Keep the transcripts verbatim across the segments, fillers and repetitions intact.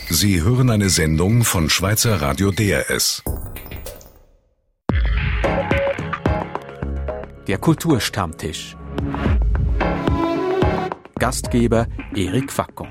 Sie hören eine Sendung von Schweizer Radio D R S. Der Kulturstammtisch. Gastgeber Erik Facon.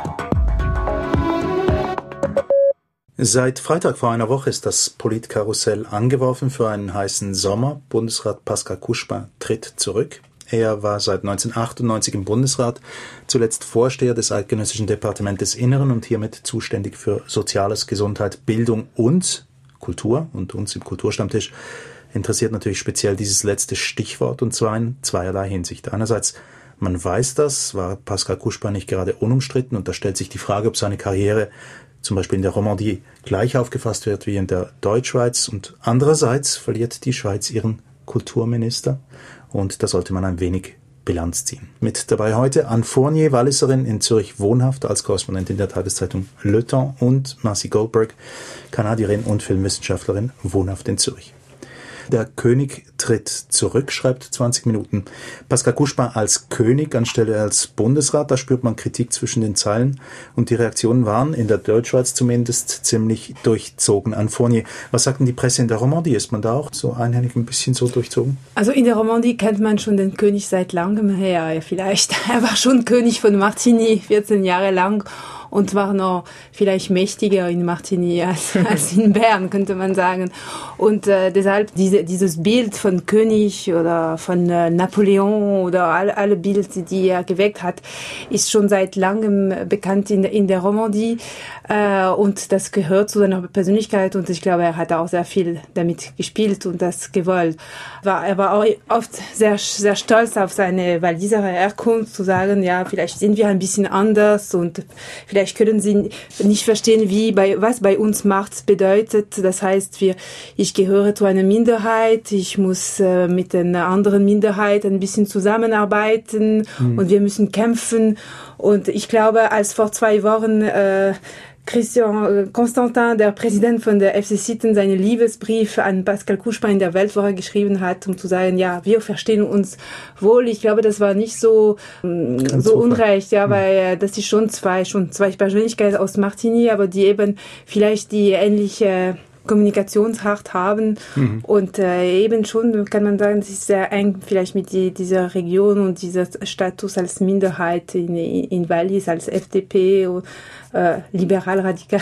Seit Freitag vor einer Woche ist das Politkarussell angeworfen für einen heißen Sommer. Bundesrat Pascal Couchepin tritt zurück. Er war seit neunzehnhundertachtundneunzig im Bundesrat, zuletzt Vorsteher des Eidgenössischen Departements des Inneren und hiermit zuständig für Soziales, Gesundheit, Bildung und Kultur. Und uns im Kulturstammtisch interessiert natürlich speziell dieses letzte Stichwort, und zwar in zweierlei Hinsicht. Einerseits, man weiß das, war Pascal Couchepin nicht gerade unumstritten, und da stellt sich die Frage, ob seine Karriere zum Beispiel in der Romandie gleich aufgefasst wird wie in der Deutschschweiz. Und andererseits verliert die Schweiz ihren Kulturminister, und da sollte man ein wenig Bilanz ziehen. Mit dabei heute Anne Fournier, Walliserin, in Zürich wohnhaft als Korrespondentin der Tageszeitung Le Temps, und Marcy Goldberg, Kanadierin und Filmwissenschaftlerin, wohnhaft in Zürich. Der König tritt zurück, schreibt zwanzig Minuten. Pascal Couchepin als König anstelle als Bundesrat, da spürt man Kritik zwischen den Zeilen, und die Reaktionen waren in der Deutschschweiz zumindest ziemlich durchzogen. Anne Fournier, was sagt denn die Presse in der Romandie? Ist man da auch so einhellig ein bisschen so durchzogen? Also in der Romandie kennt man schon den König seit langem her, vielleicht. Er war schon König von Martigny, vierzehn Jahre lang. Und war noch vielleicht mächtiger in Martigny als, als in Bern, könnte man sagen. Und äh, deshalb diese, dieses Bild von König oder von äh, Napoleon oder alle, alle Bilder, die er geweckt hat, ist schon seit langem bekannt in, in der Romandie. Äh, und das gehört zu seiner Persönlichkeit, und ich glaube, er hat auch sehr viel damit gespielt und das gewollt. War, er war auch oft sehr, sehr stolz auf seine Walliser Herkunft, zu sagen, ja, vielleicht sind wir ein bisschen anders, und vielleicht Vielleicht können Sie nicht verstehen, wie bei, was bei uns Macht bedeutet. Das heißt, wir, ich gehöre zu einer Minderheit, ich muss äh, mit einer anderen Minderheit ein bisschen zusammenarbeiten, mhm. und wir müssen kämpfen. Und ich glaube, als vor zwei Wochen äh, Christian Constantin, der Präsident von der F C Sitten, seinen Liebesbrief an Pascal Couchepin in der Weltwoche geschrieben hat, um zu sagen, ja, wir verstehen uns wohl. Ich glaube, das war nicht so Ganz so unrecht, ja, weil das ist schon zwei schon zwei Persönlichkeiten aus Martigny, aber die eben vielleicht die ähnliche Kommunikationsart haben, mhm. und äh, eben schon, kann man sagen, es ist sehr eng vielleicht mit die, dieser Region und dieser Status als Minderheit in, in Wallis, als F D P, und, äh, liberal-radikal.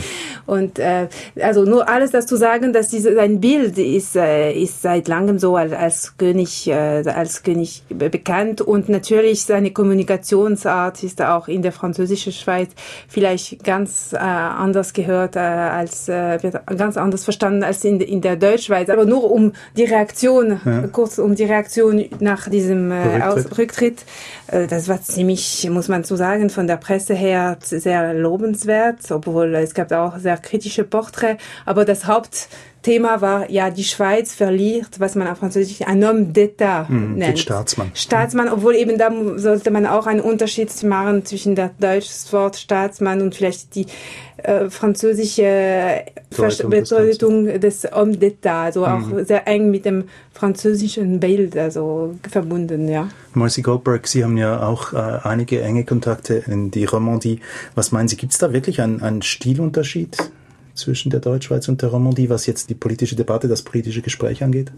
Und äh, also nur alles das zu sagen, dass diese, sein Bild ist, äh, ist seit langem so als, als König, äh, als König bekannt, und natürlich seine Kommunikationsart ist auch in der französischen Schweiz vielleicht ganz äh, anders gehört, äh, als äh, wird ganz anders verstanden als in, in der Deutschschweiz. Aber nur um die Reaktion, ja. kurz um die Reaktion nach diesem äh, Rücktritt, Aus- Rücktritt äh, das war ziemlich, muss man so sagen, von der Presse her sehr lobenswert, obwohl es gab auch sehr kritische Porträts, aber das Hauptthema war, ja, die Schweiz verliert, was man auf Französisch ein homme d'État mm, nennt. Staatsmann. Staatsmann, obwohl eben da sollte man auch einen Unterschied machen zwischen der deutschen Wort Staatsmann und vielleicht die äh, französische Bedeutung, Bedeutung des, des homme d'État, also mm. auch sehr eng mit dem französischen Bild, also verbunden, ja. Marcy Goldberg, Sie haben ja auch äh, einige enge Kontakte in die Romandie. Was meinen Sie, gibt es da wirklich einen, einen Stilunterschied zwischen der Deutschschweiz und der Romandie, was jetzt die politische Debatte, das politische Gespräch angeht?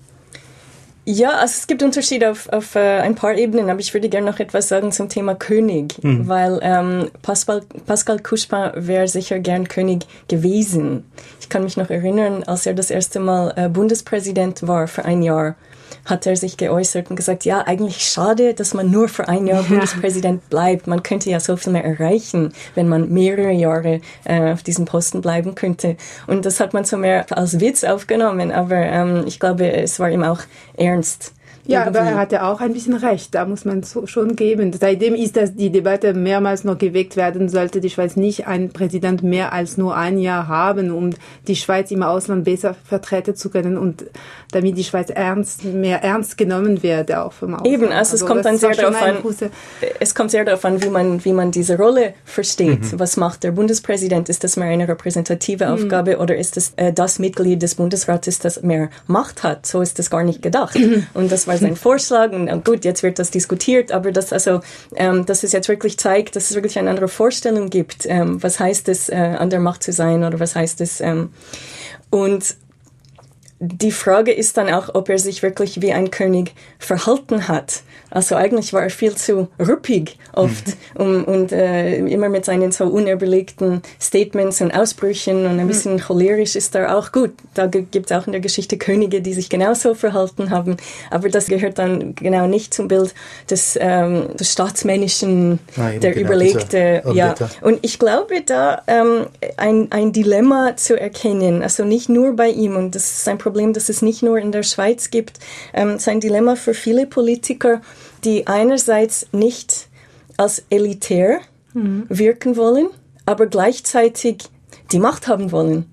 Ja, also es gibt Unterschiede auf, auf äh, ein paar Ebenen, aber ich würde gerne noch etwas sagen zum Thema König, mhm. weil ähm, Pascal, Pascal Couchepin wäre sicher gern König gewesen. Ich kann mich noch erinnern, als er das erste Mal äh, Bundespräsident war für ein Jahr, hat er sich geäußert und gesagt, ja, eigentlich schade, dass man nur für ein Jahr ja. Bundespräsident bleibt. Man könnte ja so viel mehr erreichen, wenn man mehrere Jahre äh, auf diesem Posten bleiben könnte. Und das hat man so mehr als Witz aufgenommen, aber ähm, ich glaube, es war ihm auch ernst. Ja, aber er hatte auch ein bisschen recht, da muss man so schon geben. Seitdem ist das die Debatte mehrmals noch geweckt werden, sollte die Schweiz nicht einen Präsident mehr als nur ein Jahr haben, um die Schweiz im Ausland besser vertreten zu können und damit die Schweiz ernst, mehr ernst genommen wird auch vom Ausland. Eben, also, es also kommt dann sehr darauf an, es kommt sehr darauf an, wie man, wie man diese Rolle versteht. Mhm. Was macht der Bundespräsident? Ist das mehr eine repräsentative mhm. Aufgabe oder ist das äh, das Mitglied des Bundesrates, das mehr Macht hat? So ist das gar nicht gedacht. Und das war war sein Vorschlag und, und gut, jetzt wird das diskutiert, aber das also, ähm, dass es jetzt wirklich zeigt, dass es wirklich eine andere Vorstellung gibt, ähm, was heißt es, äh, an der Macht zu sein oder was heißt es, ähm, und die Frage ist dann auch, ob er sich wirklich wie ein König verhalten hat. Also eigentlich war er viel zu ruppig oft mhm. und, und äh, immer mit seinen so unüberlegten Statements und Ausbrüchen und ein bisschen mhm. cholerisch ist er auch gut. Da gibt es auch in der Geschichte Könige, die sich genauso verhalten haben. Aber das gehört dann genau nicht zum Bild des, ähm, des staatsmännischen, Nein, der genau überlegte. Ja. Und ich glaube, da ähm, ein, ein Dilemma zu erkennen, also nicht nur bei ihm, und das ist ein Problem, das es nicht nur in der Schweiz gibt, ähm, ist ein Dilemma für viele Politiker, die einerseits nicht als elitär mhm. wirken wollen, aber gleichzeitig die Macht haben wollen.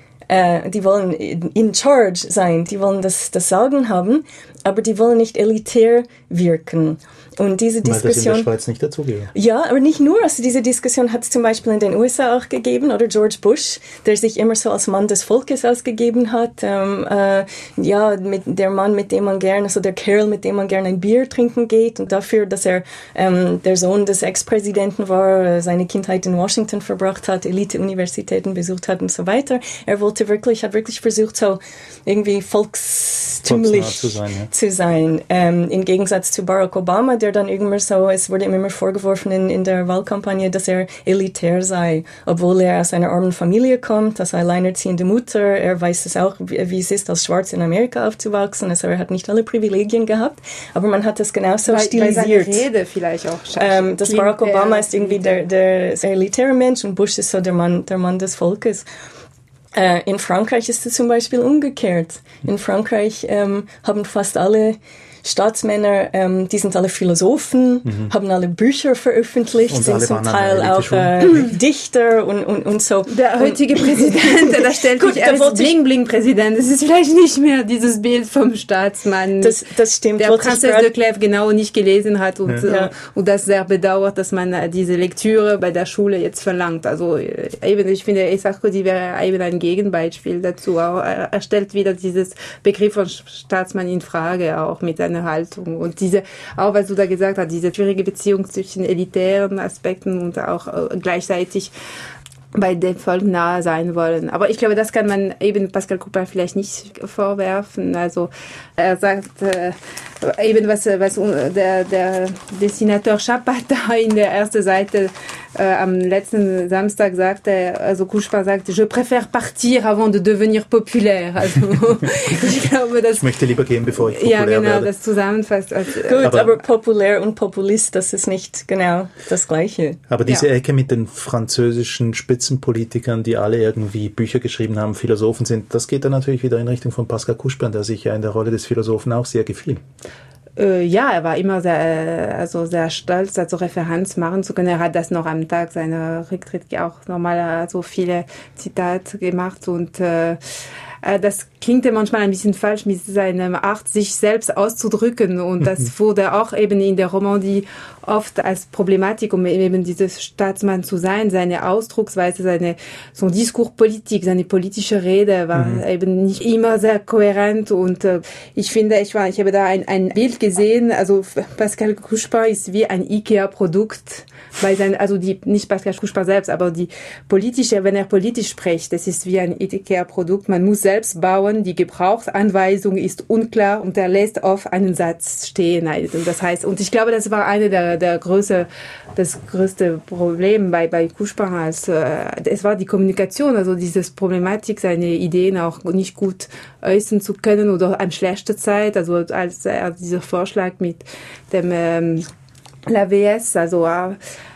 Äh, die wollen in charge sein, die wollen das, das Sagen haben, aber die wollen nicht elitär wirken. Und diese Diskussion... Weil das in der Schweiz nicht dazugehört. Ja, aber nicht nur. Also diese Diskussion hat es zum Beispiel in den U S A auch gegeben, oder George Bush, der sich immer so als Mann des Volkes ausgegeben hat. Ähm, äh, ja, mit der Mann, mit dem man gerne, also der Kerl, mit dem man gerne ein Bier trinken geht, und dafür, dass er ähm, der Sohn des Ex-Präsidenten war, seine Kindheit in Washington verbracht hat, Elite-Universitäten besucht hat und so weiter. Er wollte wirklich, hat wirklich versucht, so irgendwie volkstümlich zu sein, ja. zu sein. Ähm, im Gegensatz zu Barack Obama, der dann immer so, es wurde ihm immer vorgeworfen in, in der Wahlkampagne, dass er elitär sei, obwohl er aus einer armen Familie kommt, als alleinerziehende Mutter. Er weiß es auch, wie, wie es ist, als Schwarz in Amerika aufzuwachsen. Also er hat nicht alle Privilegien gehabt, aber man hat das genauso bei, stilisiert. Bei seiner Rede vielleicht auch. Ähm, dass Barack Obama ist irgendwie der, der, der elitäre Mensch und Bush ist so der Mann, der Mann des Volkes. Äh, in Frankreich ist es zum Beispiel umgekehrt. In Frankreich ähm, haben fast alle Staatsmänner, ähm, die sind alle Philosophen, mhm. haben alle Bücher veröffentlicht, und sind zum Teil auch äh, Dichter und, und, und so. Der heutige und Präsident, da stellt sich als Bling-Bling-Präsident. Das ist vielleicht nicht mehr dieses Bild vom Staatsmann. Das, das stimmt. Der Prinzess de Clèves genau nicht gelesen hat und, ja. äh, und das sehr bedauert, dass man äh, diese Lektüre bei der Schule jetzt verlangt. Also äh, eben, ich finde, Sarkozy wäre eben ein Gegenbeispiel dazu. Auch, er, er stellt wieder dieses Begriff von Staatsmann in Frage, auch mit einer Haltung. Und diese, auch was du da gesagt hast, diese schwierige Beziehung zwischen elitären Aspekten und auch äh, gleichzeitig bei dem Volk nahe sein wollen. Aber ich glaube, das kann man eben Pascal Couchepin vielleicht nicht vorwerfen. Also er sagt äh, eben, was, was der, der Dessinateur Chapata in der ersten Seite äh, am letzten Samstag sagte, also Couchepin sagte, je préfère partir avant de devenir populaire. Also ich glaube, dass... Ich möchte lieber gehen, bevor ich populär werde. Ja, genau, werde. das zusammenfasst. Als, Gut, aber, aber populär und Populist, das ist nicht genau das Gleiche. Aber diese ja. Ecke mit den französischen Spitzenpolitikern, die alle irgendwie Bücher geschrieben haben, Philosophen sind, das geht dann natürlich wieder in Richtung von Pascal Couchepin, der sich ja in der Rolle des Philosophen auch sehr gefiel. Äh, ja, er war immer sehr, also sehr stolz, also Referenz machen zu können. Er hat das noch am Tag seiner Rücktritt auch nochmal so viele Zitate gemacht und äh, das klingt manchmal ein bisschen falsch mit seiner Art, sich selbst auszudrücken. Und das wurde auch eben in der Romandie oft als Problematik, um eben dieses Staatsmann zu sein. Seine Ausdrucksweise, seine, son Discours politique, seine politische Rede war mhm. eben nicht immer sehr kohärent. Und äh, ich finde, ich war, ich habe da ein, ein Bild gesehen. Also Pascal Couchepin ist wie ein IKEA-Produkt. Bei seinen, also die, nicht Pascal Couchepin selbst, aber die politische, wenn er politisch spricht, das ist wie ein IKEA-Produkt. Man muss selbst bauen, die Gebrauchsanweisung ist unklar und er lässt auf einen Satz stehen. Also das heißt, und ich glaube, das war eine der, der größte, das größte Problem bei, bei Couchepin, als, äh, es war die Kommunikation, also dieses Problematik, seine Ideen auch nicht gut äußern zu können oder an schlechter Zeit, also als er dieser Vorschlag mit dem, ähm, l'A W S, also A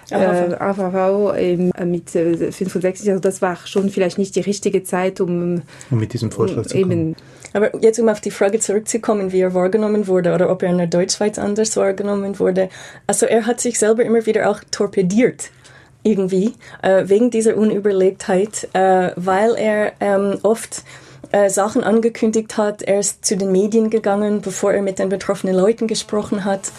V V äh, mit fünfundsechzig, also das war schon vielleicht nicht die richtige Zeit, um, um mit diesem Vorschlag zu kommen. Aber jetzt, um auf die Frage zurückzukommen, wie er wahrgenommen wurde oder ob er in der Deutschschweiz anders wahrgenommen wurde. Also er hat sich selber immer wieder auch torpediert. Irgendwie, äh, wegen dieser Unüberlegtheit, äh, weil er ähm, oft äh, Sachen angekündigt hat. Er ist zu den Medien gegangen, bevor er mit den betroffenen Leuten gesprochen hat.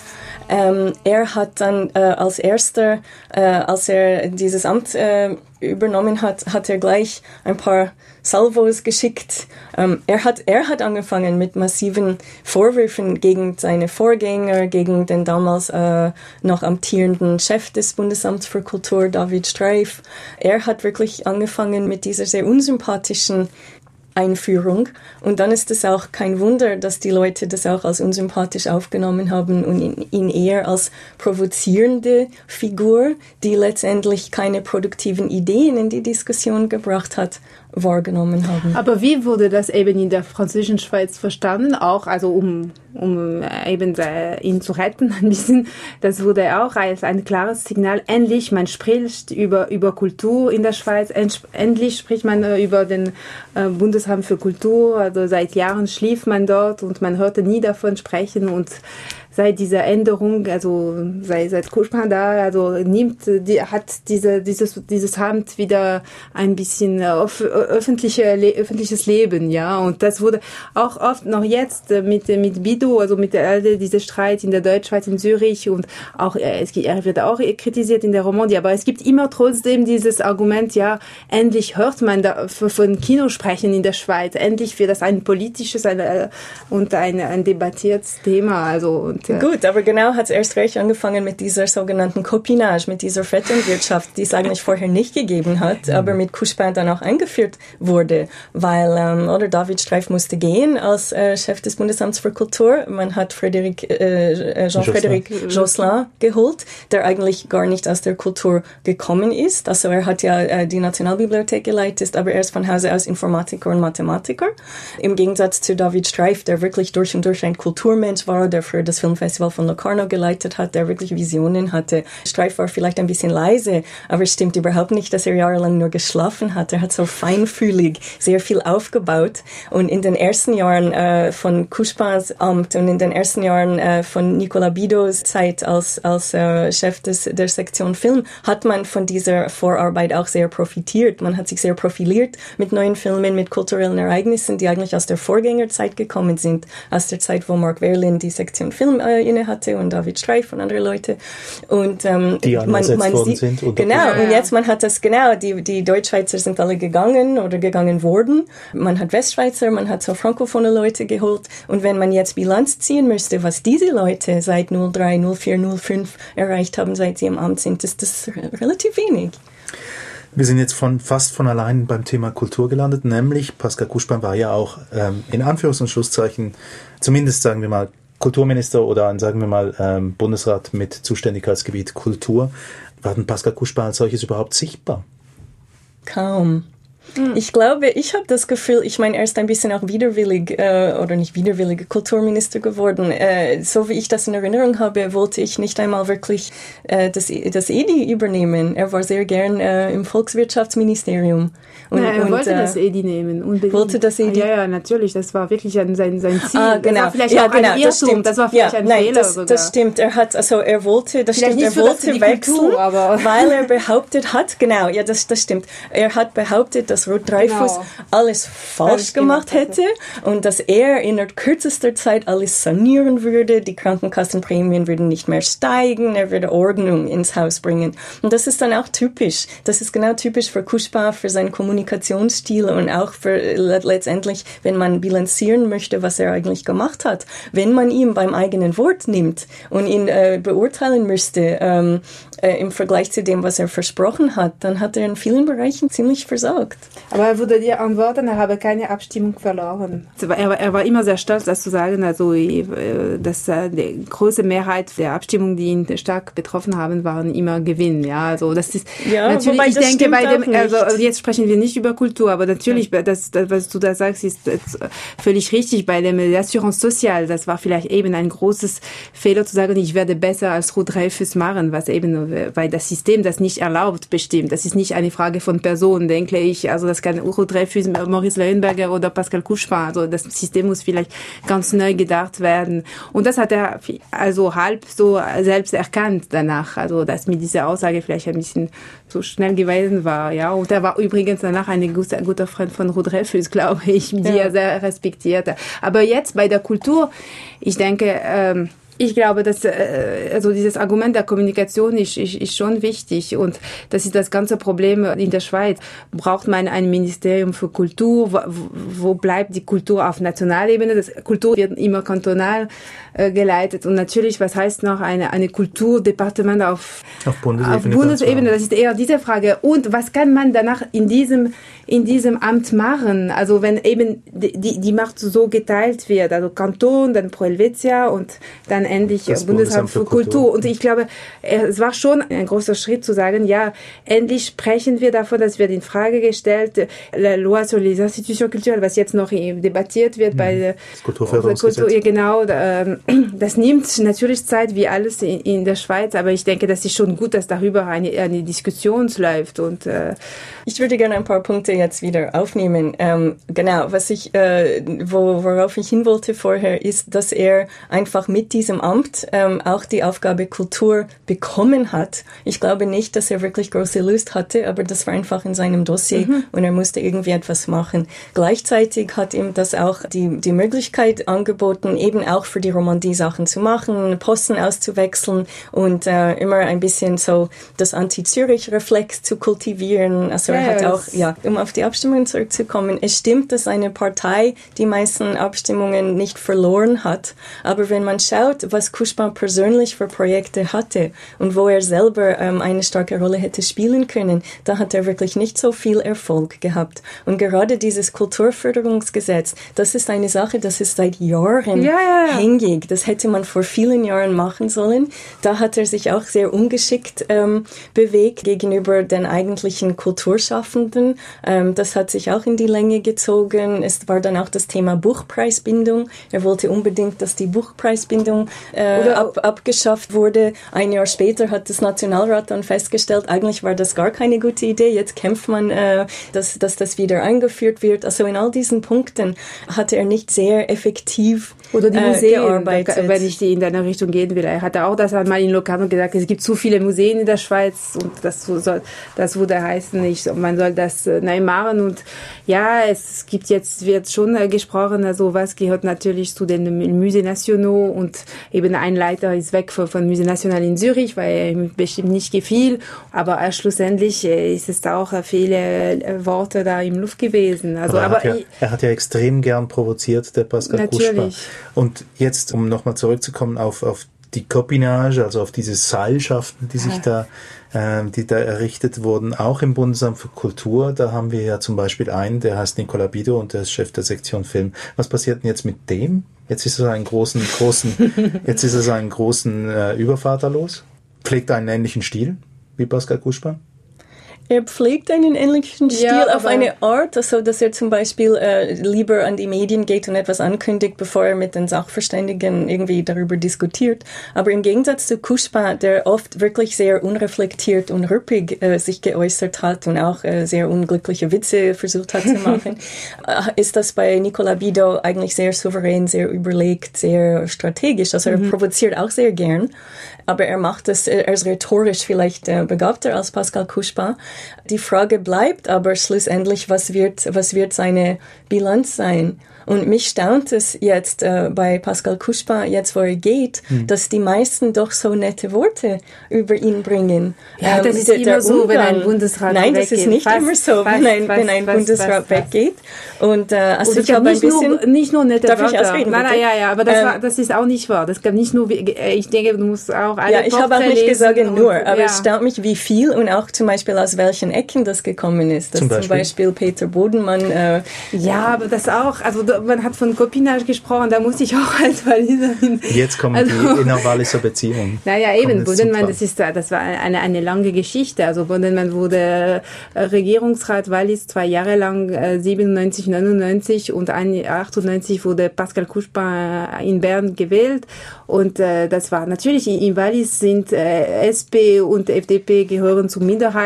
Ähm, er hat dann äh, als erster, äh, als er dieses Amt äh, übernommen hat, hat er gleich ein paar Salvos geschickt. Ähm, er hat, er hat angefangen mit massiven Vorwürfen gegen seine Vorgänger, gegen den damals äh, noch amtierenden Chef des Bundesamts für Kultur, David Streif. Er hat wirklich angefangen mit dieser sehr unsympathischen Einführung. Und dann ist es auch kein Wunder, dass die Leute das auch als unsympathisch aufgenommen haben und ihn, ihn eher als provozierende Figur, die letztendlich keine produktiven Ideen in die Diskussion gebracht hat, wahrgenommen haben. Aber wie wurde das eben in der französischen Schweiz verstanden? Auch, also um, um eben ihn zu retten ein bisschen. Das wurde auch als ein klares Signal. Endlich, man spricht über, über Kultur in der Schweiz. Endlich spricht man über den äh, Bundesamt für Kultur. Also seit Jahren schlief man dort und man hörte nie davon sprechen. Und seit dieser Änderung, also seit, seit Kouchner da, also nimmt, die, hat diese, dieses, dieses Amt wieder ein bisschen öf, öffentliche, le, öffentliches Leben, ja. Und das wurde auch oft noch jetzt mit, mit Bido, also mit all diese Streit in der Deutschschweiz, in Zürich und auch, es, er wird auch kritisiert in der Romandie, aber es gibt immer trotzdem dieses Argument, ja, endlich hört man da von Kinosprechen in der Schweiz, endlich wird das ein politisches ein, und ein, ein debattiertes Thema, also, und gut, aber genau hat es erst recht angefangen mit dieser sogenannten Copinage, mit dieser Vetternwirtschaft, die es eigentlich vorher nicht gegeben hat, aber mit Kouchner dann auch eingeführt wurde, weil ähm, oder David Streif musste gehen als äh, Chef des Bundesamts für Kultur. Man hat Frédéric, äh, Jean-Frédéric Josselin geholt, der eigentlich gar nicht aus der Kultur gekommen ist. Also er hat ja äh, die Nationalbibliothek geleitet, aber er ist von Hause aus Informatiker und Mathematiker. Im Gegensatz zu David Streif, der wirklich durch und durch ein Kulturmensch war, der für das Film Festival von Locarno geleitet hat, der wirklich Visionen hatte. Streif war vielleicht ein bisschen leise, aber es stimmt überhaupt nicht, dass er jahrelang nur geschlafen hat. Er hat so feinfühlig sehr viel aufgebaut und in den ersten Jahren äh, von Couchepins Amt und in den ersten Jahren äh, von Nicolas Bidos Zeit als, als äh, Chef des, der Sektion Film hat man von dieser Vorarbeit auch sehr profitiert. Man hat sich sehr profiliert mit neuen Filmen, mit kulturellen Ereignissen, die eigentlich aus der Vorgängerzeit gekommen sind, aus der Zeit, wo Mark Werlin die Sektion Film äh, inne hatte und David Streif und andere Leute. Und ähm, die man, man worden sieht, sind. Oder genau, ja, und jetzt man hat das, genau, die, die Deutschschweizer sind alle gegangen oder gegangen worden. Man hat Westschweizer, man hat so frankophone Leute geholt. Und wenn man jetzt Bilanz ziehen müsste, was diese Leute seit null drei, null vier, null fünf erreicht haben, seit sie im Amt sind, ist das relativ wenig. Wir sind jetzt von fast von allein beim Thema Kultur gelandet, nämlich Pascal Kouchner war ja auch ähm, in Anführungs- und Schlusszeichen, zumindest sagen wir mal, Kulturminister oder ein, sagen wir mal, ähm, Bundesrat mit Zuständigkeitsgebiet Kultur. War denn Pascal Kouchner als solches überhaupt sichtbar? Kaum. Ich glaube, ich habe das Gefühl, ich meine, er ist ein bisschen auch widerwillig, äh, oder nicht widerwillig, Kulturminister geworden. Äh, so wie ich das in Erinnerung habe, wollte ich nicht einmal wirklich äh, das, das E D I übernehmen. Er war sehr gern äh, im Volkswirtschaftsministerium. Und, ja, er und, wollte äh, das E D I nehmen, unbedingt. Wollte das E D I? Ja, ja, natürlich, das war wirklich ein, sein, sein Ziel. Ah, genau. Das war vielleicht ja, auch genau, ein Irrtum, das stimmt. Das war vielleicht ja, ein nein, Fehler das, sogar. das stimmt. Er hat, also er wollte, das vielleicht stimmt, er wollte wechseln, Kultur, aber weil er behauptet hat, genau, ja, das, das stimmt. Er hat behauptet, dass Ruth Dreifuss genau. alles falsch gemacht hätte und dass er in kürzester Zeit alles sanieren würde, die Krankenkassenprämien würden nicht mehr steigen, er würde Ordnung ins Haus bringen. Und das ist dann auch typisch. Das ist genau typisch für Kouchner, für seinen Kommunikationsstil und auch für letztendlich, wenn man bilanzieren möchte, was er eigentlich gemacht hat. Wenn man ihn beim eigenen Wort nimmt und ihn äh, beurteilen müsste ähm, äh, im Vergleich zu dem, was er versprochen hat, dann hat er in vielen Bereichen ziemlich versagt. Aber er würde dir antworten, er habe keine Abstimmung verloren. Er war, er war immer sehr stolz, das zu sagen, also dass die große Mehrheit der Abstimmungen, die ihn stark betroffen haben, waren immer Gewinn. Ja, also das ist ja, natürlich. Wobei, ich das denke, bei dem, also jetzt sprechen wir nicht über Kultur, aber natürlich, ja. das, das, was du da sagst, ist völlig richtig. Bei dem Assurance Sociale, das war vielleicht eben ein großes Fehler zu sagen, ich werde besser als Ruth Dreifuss machen, was eben, weil das System das nicht erlaubt, bestimmt. Das ist nicht eine Frage von Personen, denke ich. Also das kann Ruth Dreifuss, Maurice Leuenberger oder Pascal Kouchner. Also das System muss vielleicht ganz neu gedacht werden. Und das hat er also halb so selbst erkannt danach. Also dass mit dieser Aussage vielleicht ein bisschen so schnell gewesen war. Ja. Und er war übrigens danach ein guter, guter Freund von Ruth Dreifuss, glaube ich, die ja. er sehr respektierte. Aber jetzt bei der Kultur, ich denke, ähm, Ich glaube, dass äh, also dieses Argument der Kommunikation ist, ist, ist schon wichtig und das ist das ganze Problem in der Schweiz. Braucht man ein Ministerium für Kultur? Wo, wo bleibt die Kultur auf Nationalebene? Das Kultur wird immer kantonal äh, geleitet und natürlich, was heißt noch eine eine Kulturdepartement auf auf Bundesebene? Auf Bundesebene, das ist eher diese Frage. Und was kann man danach in diesem in diesem Amt machen? Also wenn eben die die, die Macht so geteilt wird, also Kanton, dann Pro Helvetia und dann endlich das Bundesamt für Kultur. Kultur. Und ich glaube, es war schon ein großer Schritt zu sagen, ja, endlich sprechen wir davon, dass wird in Frage gestellt, la Loi sur les institutions culturelles, was jetzt noch debattiert wird mhm. bei das Kulturförderungsgesetz. Kultur, genau, das nimmt natürlich Zeit, wie alles in, in der Schweiz, aber ich denke, das ist schon gut, dass darüber eine, eine Diskussion läuft. Und äh, ich würde gerne ein paar Punkte jetzt wieder aufnehmen. Ähm, genau, was ich, äh, wo, worauf ich hin wollte vorher, ist, dass er einfach mit diesem Amt ähm, auch die Aufgabe Kultur bekommen hat. Ich glaube nicht, dass er wirklich große Lust hatte, aber das war einfach in seinem Dossier mhm. und er musste irgendwie etwas machen. Gleichzeitig hat ihm das auch die, die Möglichkeit angeboten, eben auch für die Romandie Sachen zu machen, Posten auszuwechseln und äh, immer ein bisschen so das Anti-Zürich-Reflex zu kultivieren. Also er hat auch, ja, um auf die Abstimmungen zurückzukommen, es stimmt, dass eine Partei die meisten Abstimmungen nicht verloren hat, aber wenn man schaut, was Couchepin persönlich für Projekte hatte und wo er selber ähm, eine starke Rolle hätte spielen können, da hat er wirklich nicht so viel Erfolg gehabt. Und gerade dieses Kulturförderungsgesetz, das ist eine Sache, das ist seit Jahren ja, ja, ja. hängig. Das hätte man vor vielen Jahren machen sollen. Da hat er sich auch sehr ungeschickt ähm, bewegt gegenüber den eigentlichen Kulturschaffenden. Ähm, das hat sich auch in die Länge gezogen. Es war dann auch das Thema Buchpreisbindung. Er wollte unbedingt, dass die Buchpreisbindung äh, ab, abgeschafft wurde. Ein Jahr später hat das Nationalrat dann festgestellt, eigentlich war das gar keine gute Idee. Jetzt kämpft man, äh, dass, dass das wieder eingeführt wird. Also in all diesen Punkten hatte er nicht sehr effektiv Oder die Museen, äh, gearbeitet. wenn ich die in deine Richtung gehen will. Er hatte auch das einmal in Locarno gesagt, es gibt zu viele Museen in der Schweiz und das soll, das würde heißen, ich, man soll das äh, neu machen. Und ja, es gibt jetzt, wird schon äh, gesprochen, also was gehört natürlich zu den Musées Nationaux und eben ein Leiter ist weg von, von Musée National in Zürich, weil er ihm bestimmt nicht gefiel. Aber äh, schlussendlich äh, ist es auch äh, viele äh, Worte da im Luft gewesen. Also, aber er, aber hat ja, ich, er hat ja extrem gern provoziert, der Pascal Couchepin. Und jetzt, um nochmal zurückzukommen auf, auf die Copinage, also auf diese Seilschaften, die sich da, äh, die da errichtet wurden, auch im Bundesamt für Kultur, da haben wir ja zum Beispiel einen, der heißt Nicolas Bido und der ist Chef der Sektion Film. Was passiert denn jetzt mit dem? Jetzt ist er einen großen, großen, jetzt ist er seinen großen äh, Übervater los? Pflegt er einen ähnlichen Stil wie Pascal Couchepin? Er pflegt einen ähnlichen Stil ja, auf eine Art, also dass er zum Beispiel äh, lieber an die Medien geht und etwas ankündigt, bevor er mit den Sachverständigen irgendwie darüber diskutiert. Aber im Gegensatz zu Couchepin, der oft wirklich sehr unreflektiert und rüppig äh, sich geäußert hat und auch äh, sehr unglückliche Witze versucht hat zu machen, äh, ist das bei Nicolas Bido eigentlich sehr souverän, sehr überlegt, sehr strategisch. Also er mhm. provoziert auch sehr gern. Aber er macht es, er ist rhetorisch vielleicht äh, begabter als Pascal Couchepin. Die Frage bleibt aber schlussendlich, was wird, was wird seine Bilanz sein? Und mich staunt es jetzt äh, bei Pascal Couchepin, jetzt wo er geht, mhm. dass die meisten doch so nette Worte über ihn bringen. Ja, das ähm, ist der, immer der so, Umgang, wenn ein Bundesrat nein, weggeht. Nein, das ist nicht fast, immer so, fast, wenn ein, fast, wenn ein fast, Bundesrat fast, weggeht. Und äh, also und ich habe ein bisschen... Nur, nicht nur nette darf Wörter. Ich ausreden, nein, nein, ja, ja, aber das, ähm, war, das ist auch nicht wahr. Das gab nicht nur... Ich denke, du musst auch alle Ja, ich habe auch nicht gesagt nur, und, aber ja. es staunt mich, wie viel und auch zum Beispiel aus welchen Ecken das gekommen ist. Dass zum Beispiel, zum Beispiel Peter Bodenmann... Äh, ja, aber das auch... Also man hat von Copinage gesprochen, da muss ich auch als Walliserin... Jetzt kommen also, die innerwalliser Beziehungen. Naja, eben, Bodenmann, das, ist, das war eine, eine lange Geschichte. Also Bodenmann wurde Regierungsrat Wallis zwei Jahre lang, siebenundneunzig, neunundneunzig und achtundneunzig wurde Pascal Couchepin in Bern gewählt. Und äh, das war natürlich, in Wallis sind äh, S P und F D P gehören zur Minderheit und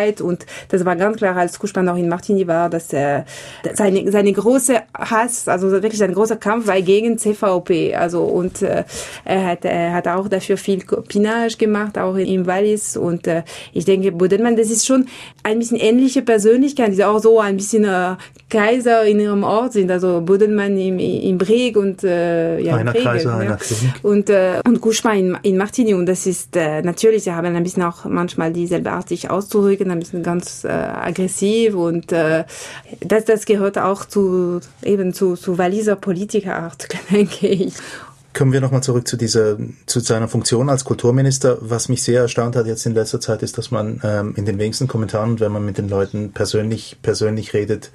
das war ganz klar, als Kouchpin noch in Martigny war, dass er seine, seine große Hass, also wirklich sein großer Kampf war gegen C V P. Also, und äh, er hat, er hat auch dafür viel Copinage gemacht, auch im Wallis. Und äh, ich denke, Bodenmann, das ist schon ein bisschen ähnliche Persönlichkeit, die auch so ein bisschen äh, Kaiser in ihrem Ort sind. Also Bodenmann im, im Breg und äh, ja, einer Breg, Kaiser, ja. einer König. Und, äh, und Kouchpin in, in Martigny. Und das ist äh, natürlich, sie haben ein bisschen auch manchmal dieselbe Art, sich auszudrücken, ein bisschen ganz äh, aggressiv. Und äh, das, das gehört auch zu eben zu, zu Walliser Politikerart, denke ich. Kommen wir nochmal zurück zu dieser, zu seiner Funktion als Kulturminister. Was mich sehr erstaunt hat jetzt in letzter Zeit ist, dass man ähm, in den wenigsten Kommentaren, wenn man mit den Leuten persönlich, persönlich redet,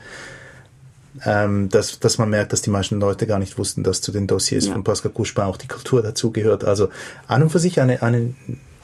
ähm, dass, dass man merkt, dass die meisten Leute gar nicht wussten, dass zu den Dossiers ja. von Pascal Kouchpin auch die Kultur dazugehört. Also an und für sich eine, eine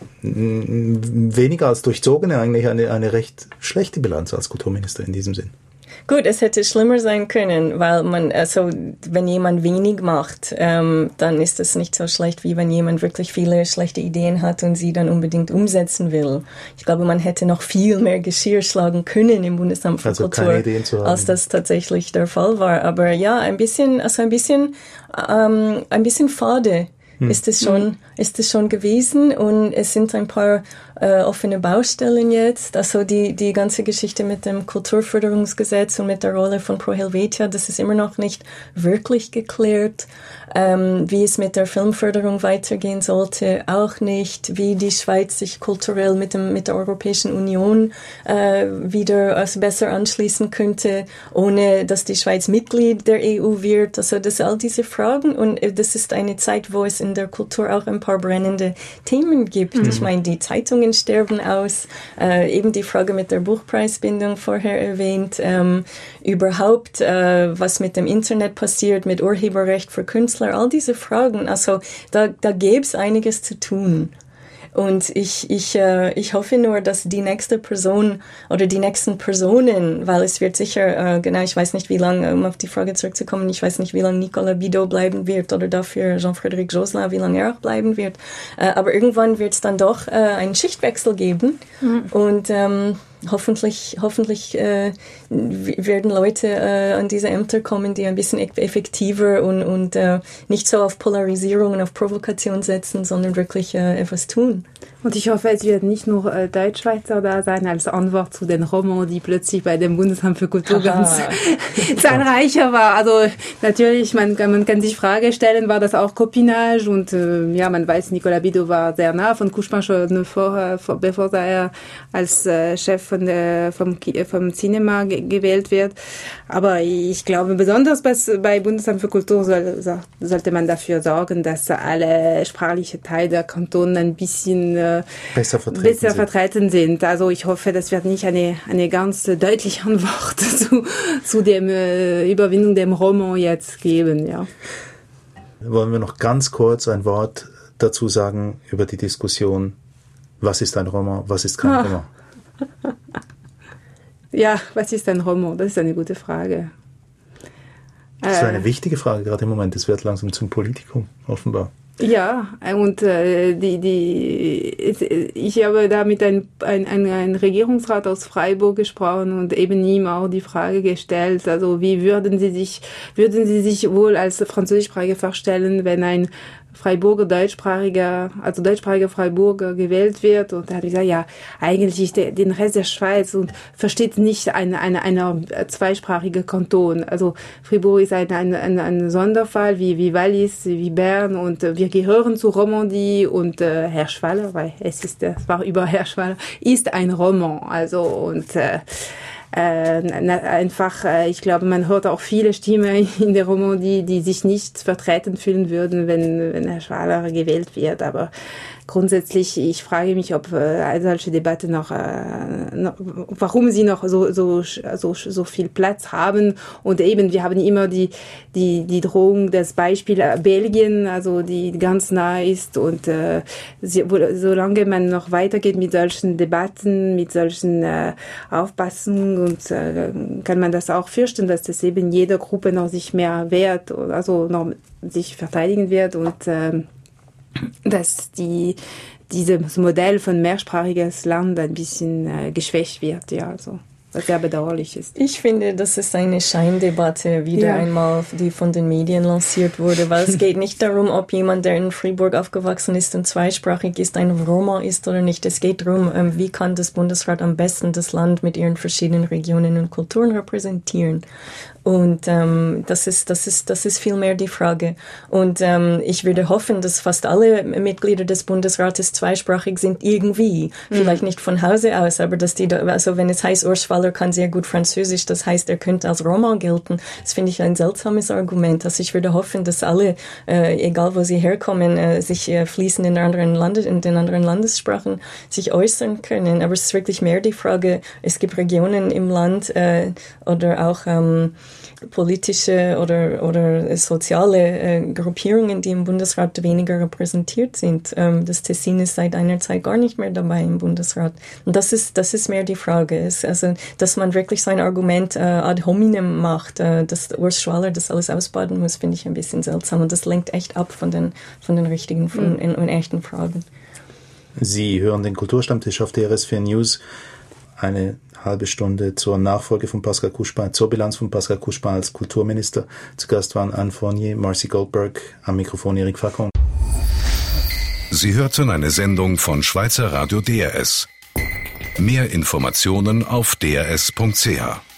weniger als durchzogene, eigentlich eine, eine recht schlechte Bilanz als Kulturminister in diesem Sinn. Gut, es hätte schlimmer sein können, weil man, also wenn jemand wenig macht, ähm, dann ist es nicht so schlecht, wie wenn jemand wirklich viele schlechte Ideen hat und sie dann unbedingt umsetzen will. Ich glaube, man hätte noch viel mehr Geschirr schlagen können im Bundesamt für also Kultur, keine Ideen zu haben, als das tatsächlich der Fall war. Aber ja, ein bisschen, also ein bisschen, ähm, ein bisschen fade. Hm. Ist es schon, ist es schon gewesen, und es sind ein paar äh, offene Baustellen jetzt. Also die, die ganze Geschichte mit dem Kulturförderungsgesetz und mit der Rolle von Pro Helvetia, das ist immer noch nicht wirklich geklärt. Ähm, wie es mit der Filmförderung weitergehen sollte, auch nicht. Wie die Schweiz sich kulturell mit dem, mit der Europäischen Union äh, wieder also besser anschließen könnte, ohne dass die Schweiz Mitglied der E U wird. Also das sind all diese Fragen, und das ist eine Zeit, wo es in der Kultur auch ein paar brennende Themen gibt. Mhm. Ich meine, die Zeitungen sterben aus, äh, eben die Frage mit der Buchpreisbindung vorher erwähnt, ähm, überhaupt, äh, was mit dem Internet passiert, mit Urheberrecht für Künstler, all diese Fragen. Also da, da gäbe es einiges zu tun. Und ich, ich, äh, ich hoffe nur, dass die nächste Person oder die nächsten Personen, weil es wird sicher, äh, genau, ich weiß nicht, wie lange, um auf die Frage zurückzukommen, ich weiß nicht, wie lange Nicolas Bidault bleiben wird oder dafür Jean-Frédéric Josselin, wie lange er auch bleiben wird. Äh, aber irgendwann wird es dann doch äh, einen Schichtwechsel geben. Mhm. Und ähm, hoffentlich, hoffentlich äh, werden Leute äh, an diese Ämter kommen, die ein bisschen effektiver und, und äh, nicht so auf Polarisierung und auf Provokation setzen, sondern wirklich äh, etwas tun. Und ich hoffe, es wird nicht nur äh, Deutschschweizer da sein als Antwort zu den Roman, die plötzlich bei dem Bundesamt für Kultur ganz zahlreicher war. Also natürlich, man, man kann sich Frage stellen, war das auch Copinage? Und äh, ja, man weiß, Nicolas Bidault war sehr nah von Kouchpin schon vor, vor, bevor er als äh, Chef von der, vom, vom Cinema ge- gewählt wird. Aber ich glaube, besonders bei, bei Bundesamt für Kultur soll, so, sollte man dafür sorgen, dass alle sprachliche Teile der Kantone ein bisschen äh, besser vertreten, besser vertreten sind. Also ich hoffe, das wird nicht eine, eine ganz deutliche Antwort zu, zu dem äh, Überwindung dem Roman jetzt geben. Ja. Wollen wir noch ganz kurz ein Wort dazu sagen über die Diskussion, was ist ein Roman, was ist kein ah. Roman? Ja, was ist ein Roman? Das ist eine gute Frage. Das ist eine äh, wichtige Frage, gerade im Moment. Es wird langsam zum Politikum, offenbar. Ja, und äh, die, die, ich habe da mit einem ein, ein, ein Regierungsrat aus Freiburg gesprochen und eben ihm auch die Frage gestellt, also wie würden Sie sich, würden Sie sich wohl als Französischsprachige vorstellen, wenn ein Freiburger deutschsprachiger, also deutschsprachiger Freiburger gewählt wird, und da habe ich gesagt, ja, eigentlich der, den Rest der Schweiz und versteht nicht eine, eine, eine zweisprachige Kanton. Also Fribourg ist ein, ein, ein, ein Sonderfall, wie, wie Wallis, wie Bern, und äh, wir gehören zu Romandie, und äh, Herr Schwaller, weil es ist, es war über Herr Schwaller, ist ein Roman, also, und äh, Äh, einfach, äh, ich glaube, man hört auch viele Stimmen in der Romandie, die sich nicht vertreten fühlen würden, wenn, wenn Herr Schwaller gewählt wird. Aber grundsätzlich, ich frage mich, ob äh, solche Debatten noch, äh, noch, warum sie noch so, so, so, so viel Platz haben. Und eben, wir haben immer die, die, die Drohung, das Beispiel Belgien, also die ganz nah ist. Und äh, sie, wo, solange man noch weitergeht mit solchen Debatten, mit solchen äh, Aufpassungen, und äh, kann man das auch fürchten, dass das eben jede Gruppe noch sich mehr wehrt, also noch sich verteidigen wird, und äh, dass die dieses Modell von mehrsprachiges Land ein bisschen äh, geschwächt wird, ja, also. Was sehr bedauerlich ist. Ich finde, das ist eine Scheindebatte wieder ja. einmal, die von den Medien lanciert wurde, weil es geht nicht darum, ob jemand, der in Fribourg aufgewachsen ist und zweisprachig ist, ein Roma ist oder nicht. Es geht darum, wie kann das Bundesrat am besten das Land mit ihren verschiedenen Regionen und Kulturen repräsentieren. Und ähm, das ist das ist das ist vielmehr die Frage. Und ähm, ich würde hoffen, dass fast alle Mitglieder des Bundesrates zweisprachig sind irgendwie, mhm. vielleicht nicht von Hause aus, aber dass die, da, also wenn es heißt, Urs Schaller kann sehr gut Französisch, das heißt, er könnte als Roma gelten. Das finde ich ein seltsames Argument. Also ich würde hoffen, dass alle, äh, egal wo sie herkommen, äh, sich äh, fließend in anderen Lande, in den anderen Landessprachen sich äußern können. Aber es ist wirklich mehr die Frage. Es gibt Regionen im Land äh, oder auch ähm, politische oder oder soziale äh, Gruppierungen, die im Bundesrat weniger repräsentiert sind. Ähm, das Tessin ist seit einer Zeit gar nicht mehr dabei im Bundesrat. Und das ist das ist mehr die Frage. Es, also, dass man wirklich sein Argument äh, ad hominem macht, äh, dass Urs Schaller das alles ausbaden muss, finde ich ein bisschen seltsam. Und das lenkt echt ab von den von den richtigen, von mhm. in, in echten Fragen. Sie hören den Kulturstammtisch auf D R S vier News. Eine halbe Stunde zur Nachfolge von Pascal Couchepin, zur Bilanz von Pascal Couchepin als Kulturminister. Zu Gast waren Anne Fournier, Marcy Goldberg, am Mikrofon Eric Facon. Sie hörten eine Sendung von Schweizer Radio D R S. Mehr Informationen auf d r s punkt c h.